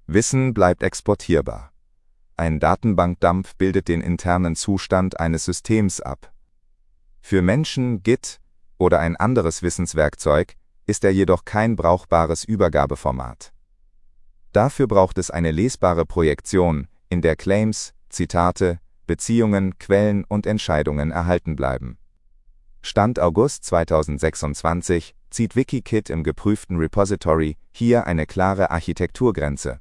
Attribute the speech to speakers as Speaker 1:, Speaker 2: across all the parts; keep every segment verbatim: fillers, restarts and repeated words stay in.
Speaker 1: Wissen bleibt exportierbar. Ein Datenbankdump bildet den internen Zustand eines Systems ab. Für Menschen, Git oder ein anderes Wissenswerkzeug ist er jedoch kein brauchbares Übergabeformat. Dafür braucht es eine lesbare Projektion, in der Claims, Zitate, Beziehungen, Quellen und Entscheidungen erhalten bleiben. Stand August zweitausendsechsundzwanzig zieht Wikikit im geprüften Repository hier eine klare Architekturgrenze.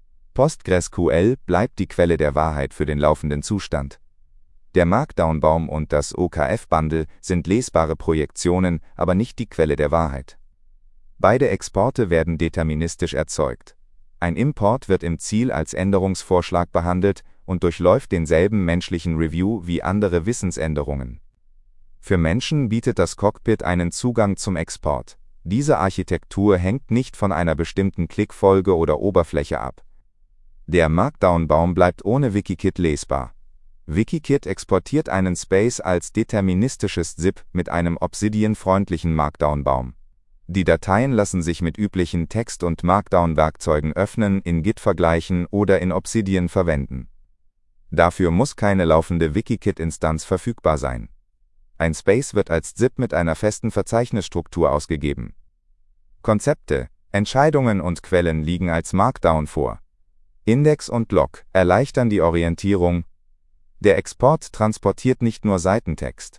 Speaker 1: PostgreSQL bleibt die Quelle der Wahrheit für den laufenden Zustand. Der Markdown-Baum und das O K F-Bundle sind lesbare Projektionen, aber nicht die Quelle der Wahrheit. Beide Exporte werden deterministisch erzeugt. Ein Import wird im Ziel als Änderungsvorschlag behandelt und durchläuft denselben menschlichen Review wie andere Wissensänderungen. Für Menschen bietet das Cockpit einen Zugang zum Export. Diese Architektur hängt nicht von einer bestimmten Klickfolge oder Oberfläche ab. Der Markdown-Baum bleibt ohne Wikikit lesbar. Wikikit exportiert einen Space als deterministisches ZIP mit einem Obsidian-freundlichen Markdown-Baum. Die Dateien lassen sich mit üblichen Text- und Markdown-Werkzeugen öffnen, in Git vergleichen oder in Obsidian verwenden. Dafür muss keine laufende Wikikit-Instanz verfügbar sein. Ein Space wird als ZIP mit einer festen Verzeichnisstruktur ausgegeben. Konzepte, Entscheidungen und Quellen liegen als Markdown vor. Index und Log erleichtern die Orientierung. Der Export transportiert nicht nur Seitentext.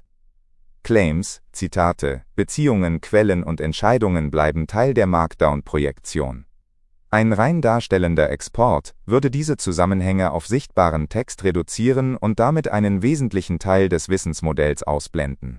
Speaker 1: Claims, Zitate, Beziehungen, Quellen und Entscheidungen bleiben Teil der Markdown-Projektion. Ein rein darstellender Export würde diese Zusammenhänge auf sichtbaren Text reduzieren und damit einen wesentlichen Teil des Wissensmodells ausblenden.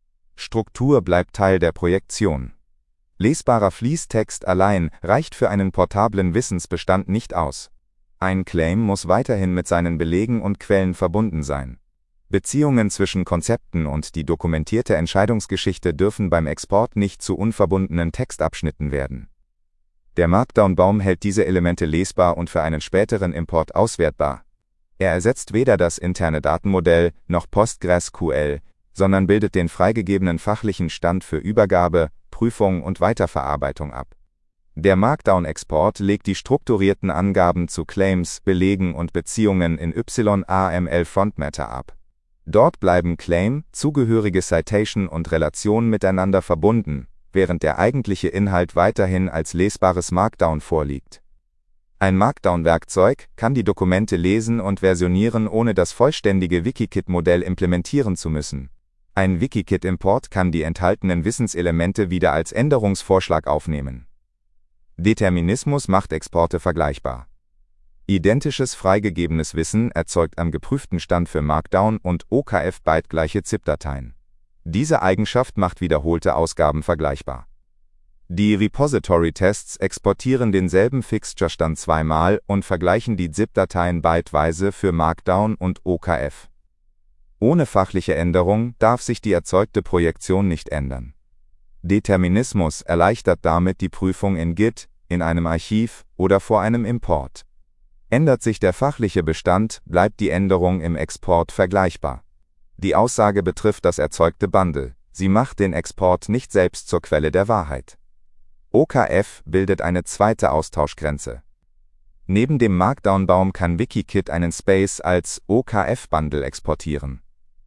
Speaker 1: Struktur bleibt Teil der Projektion. Lesbarer Fließtext allein reicht für einen portablen Wissensbestand nicht aus. Ein Claim muss weiterhin mit seinen Belegen und Quellen verbunden sein. Beziehungen zwischen Konzepten und die dokumentierte Entscheidungsgeschichte dürfen beim Export nicht zu unverbundenen Textabschnitten werden. Der Markdown-Baum hält diese Elemente lesbar und für einen späteren Import auswertbar. Er ersetzt weder das interne Datenmodell noch PostgreSQL, sondern bildet den freigegebenen fachlichen Stand für Übergabe, Prüfung und Weiterverarbeitung ab. Der Markdown-Export legt die strukturierten Angaben zu Claims, Belegen und Beziehungen in Y A M L-Frontmatter ab. Dort bleiben Claim, zugehörige Citation und Relation miteinander verbunden, während der eigentliche Inhalt weiterhin als lesbares Markdown vorliegt. Ein Markdown-Werkzeug kann die Dokumente lesen und versionieren, ohne das vollständige Wikikit-Modell implementieren zu müssen. Ein Wikikit-Import kann die enthaltenen Wissenselemente wieder als Änderungsvorschlag aufnehmen. Determinismus macht Exporte vergleichbar. Identisches freigegebenes Wissen erzeugt am geprüften Stand für Markdown und O K F bytegleiche ZIP-Dateien. Diese Eigenschaft macht wiederholte Ausgaben vergleichbar. Die Repository-Tests exportieren denselben Fixture-Stand zweimal und vergleichen die ZIP-Dateien byteweise für Markdown und O K F. Ohne fachliche Änderung darf sich die erzeugte Projektion nicht ändern. Determinismus erleichtert damit die Prüfung in Git, in einem Archiv oder vor einem Import. Ändert sich der fachliche Bestand, bleibt die Änderung im Export vergleichbar. Die Aussage betrifft das erzeugte Bundle. Sie macht den Export nicht selbst zur Quelle der Wahrheit. O K F bildet eine zweite Austauschgrenze. Neben dem Markdown-Baum kann Wikikit einen Space als O K F-Bundle exportieren.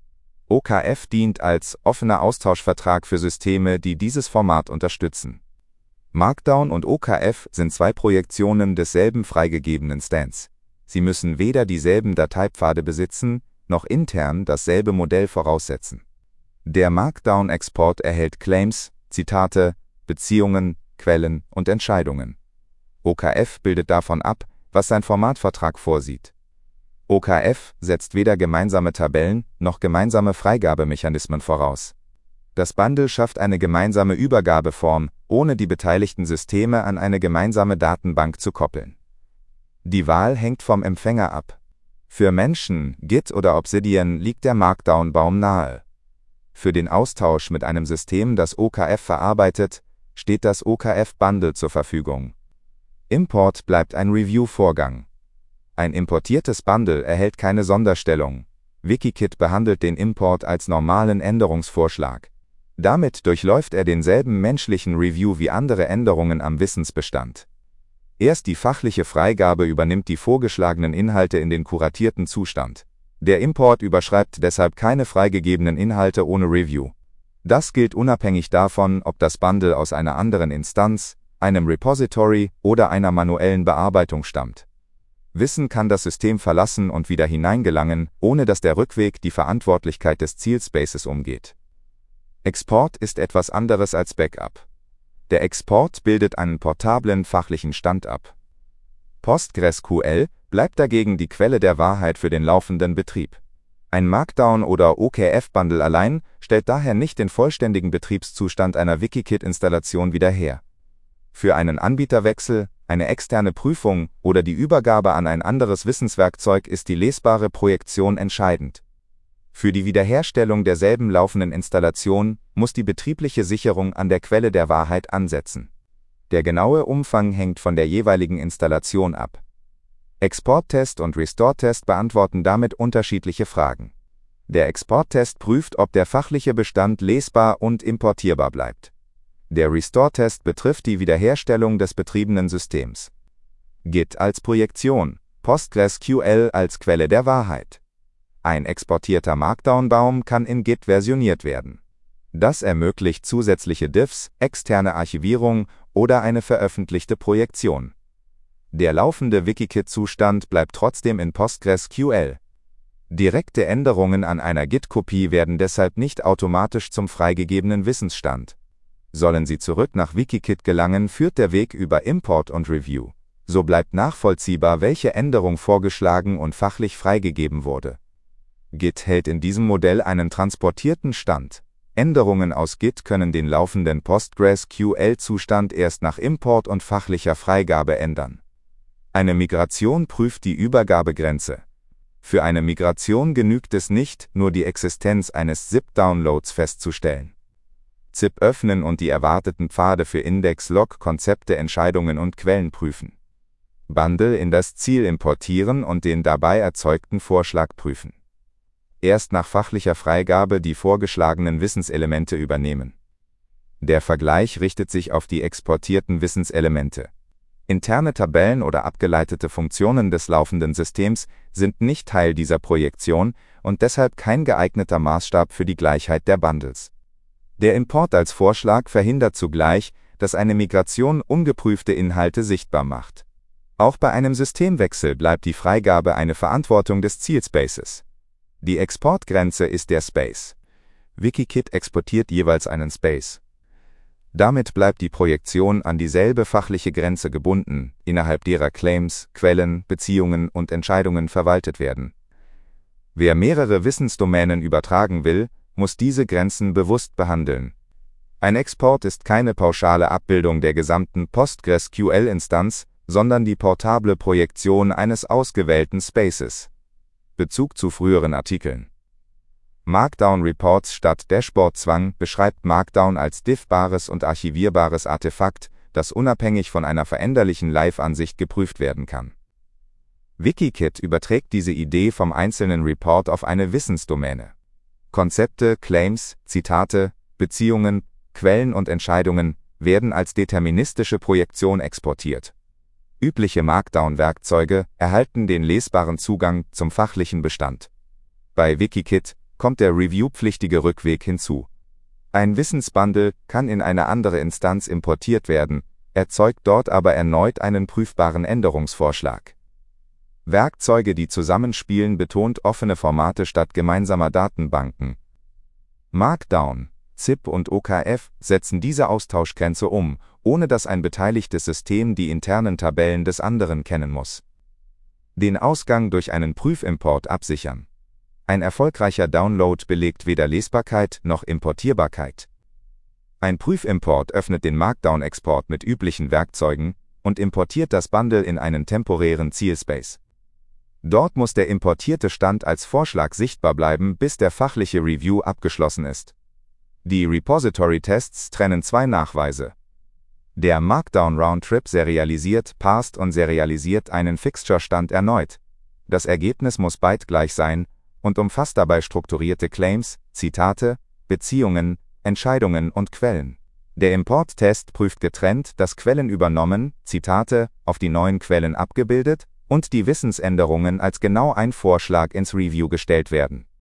Speaker 1: O K F dient als offener Austauschvertrag für Systeme, die dieses Format unterstützen. Markdown und O K F sind zwei Projektionen desselben freigegebenen Stands. Sie müssen weder dieselben Dateipfade besitzen, noch intern dasselbe Modell voraussetzen. Der Markdown-Export erhält Claims, Zitate, Beziehungen, Quellen und Entscheidungen. O K F bildet davon ab, was sein Formatvertrag vorsieht. O K F setzt weder gemeinsame Tabellen noch gemeinsame Freigabemechanismen voraus. Das Bundle schafft eine gemeinsame Übergabeform, ohne die beteiligten Systeme an eine gemeinsame Datenbank zu koppeln. Die Wahl hängt vom Empfänger ab. Für Menschen, Git oder Obsidian liegt der Markdown-Baum nahe. Für den Austausch mit einem System, das O K F verarbeitet, steht das O K F-Bundle zur Verfügung. Import bleibt ein Review-Vorgang. Ein importiertes Bundle erhält keine Sonderstellung. Wikikit behandelt den Import als normalen Änderungsvorschlag. Damit durchläuft er denselben menschlichen Review wie andere Änderungen am Wissensbestand. Erst die fachliche Freigabe übernimmt die vorgeschlagenen Inhalte in den kuratierten Zustand. Der Import überschreibt deshalb keine freigegebenen Inhalte ohne Review. Das gilt unabhängig davon, ob das Bundle aus einer anderen Instanz, einem Repository oder einer manuellen Bearbeitung stammt. Wissen kann das System verlassen und wieder hineingelangen, ohne dass der Rückweg die Verantwortlichkeit des Zielspaces umgeht. Export ist etwas anderes als Backup. Der Export bildet einen portablen fachlichen Stand ab. PostgreSQL bleibt dagegen die Quelle der Wahrheit für den laufenden Betrieb. Ein Markdown- oder O K F-Bundle allein stellt daher nicht den vollständigen Betriebszustand einer Wikikit-Installation wieder her. Für einen Anbieterwechsel, eine externe Prüfung oder die Übergabe an ein anderes Wissenswerkzeug ist die lesbare Projektion entscheidend. Für die Wiederherstellung derselben laufenden Installation muss die betriebliche Sicherung an der Quelle der Wahrheit ansetzen. Der genaue Umfang hängt von der jeweiligen Installation ab. Exporttest und Restore-Test beantworten damit unterschiedliche Fragen. Der Exporttest prüft, ob der fachliche Bestand lesbar und importierbar bleibt. Der Restore-Test betrifft die Wiederherstellung des betriebenen Systems. Git als Projektion, PostgreSQL als Quelle der Wahrheit. Ein exportierter Markdown-Baum kann in Git versioniert werden. Das ermöglicht zusätzliche Diffs, externe Archivierung oder eine veröffentlichte Projektion. Der laufende Wikikit-Zustand bleibt trotzdem in PostgreSQL. Direkte Änderungen an einer Git-Kopie werden deshalb nicht automatisch zum freigegebenen Wissensstand. Sollen sie zurück nach Wikikit gelangen, führt der Weg über Import und Review. So bleibt nachvollziehbar, welche Änderung vorgeschlagen und fachlich freigegeben wurde. Git hält in diesem Modell einen transportierten Stand. Änderungen aus Git können den laufenden PostgreSQL-Zustand erst nach Import und fachlicher Freigabe ändern. Eine Migration prüft die Übergabegrenze. Für eine Migration genügt es nicht, nur die Existenz eines ZIP-Downloads festzustellen. ZIP öffnen und die erwarteten Pfade für Index, Log, Konzepte, Entscheidungen und Quellen prüfen. Bundle in das Ziel importieren und den dabei erzeugten Vorschlag prüfen. Erst nach fachlicher Freigabe die vorgeschlagenen Wissenselemente übernehmen. Der Vergleich richtet sich auf die exportierten Wissenselemente. Interne Tabellen oder abgeleitete Funktionen des laufenden Systems sind nicht Teil dieser Projektion und deshalb kein geeigneter Maßstab für die Gleichheit der Bundles. Der Import als Vorschlag verhindert zugleich, dass eine Migration ungeprüfte Inhalte sichtbar macht. Auch bei einem Systemwechsel bleibt die Freigabe eine Verantwortung des Zielspaces. Die Exportgrenze ist der Space. Wikikit exportiert jeweils einen Space. Damit bleibt die Projektion an dieselbe fachliche Grenze gebunden, innerhalb derer Claims, Quellen, Beziehungen und Entscheidungen verwaltet werden. Wer mehrere Wissensdomänen übertragen will, muss diese Grenzen bewusst behandeln. Ein Export ist keine pauschale Abbildung der gesamten PostgreSQL-Instanz, sondern die portable Projektion eines ausgewählten Spaces. Bezug zu früheren Artikeln. Markdown Reports statt Dashboard-Zwang beschreibt Markdown als diffbares und archivierbares Artefakt, das unabhängig von einer veränderlichen Live-Ansicht geprüft werden kann. Wikikit überträgt diese Idee vom einzelnen Report auf eine Wissensdomäne. Konzepte, Claims, Zitate, Beziehungen, Quellen und Entscheidungen werden als deterministische Projektion exportiert. Übliche Markdown-Werkzeuge erhalten den lesbaren Zugang zum fachlichen Bestand. Bei Wikikit kommt der reviewpflichtige Rückweg hinzu. Ein Wissensbundle kann in eine andere Instanz importiert werden, erzeugt dort aber erneut einen prüfbaren Änderungsvorschlag. Werkzeuge, die zusammenspielen, betont offene Formate statt gemeinsamer Datenbanken. Markdown, ZIP und O K F setzen diese Austauschgrenze um, ohne dass ein beteiligtes System die internen Tabellen des anderen kennen muss. Den Ausgang durch einen Prüfimport absichern. Ein erfolgreicher Download belegt weder Lesbarkeit noch Importierbarkeit. Ein Prüfimport öffnet den Markdown-Export mit üblichen Werkzeugen und importiert das Bundle in einen temporären Zielspace. Dort muss der importierte Stand als Vorschlag sichtbar bleiben, bis der fachliche Review abgeschlossen ist. Die Repository-Tests trennen zwei Nachweise. Der Markdown-Roundtrip serialisiert, parst und serialisiert einen Fixture-Stand erneut. Das Ergebnis muss bytegleich sein und umfasst dabei strukturierte Claims, Zitate, Beziehungen, Entscheidungen und Quellen. Der Import-Test prüft getrennt, dass Quellen übernommen, Zitate, auf die neuen Quellen abgebildet und die Wissensänderungen als genau ein Vorschlag ins Review gestellt werden.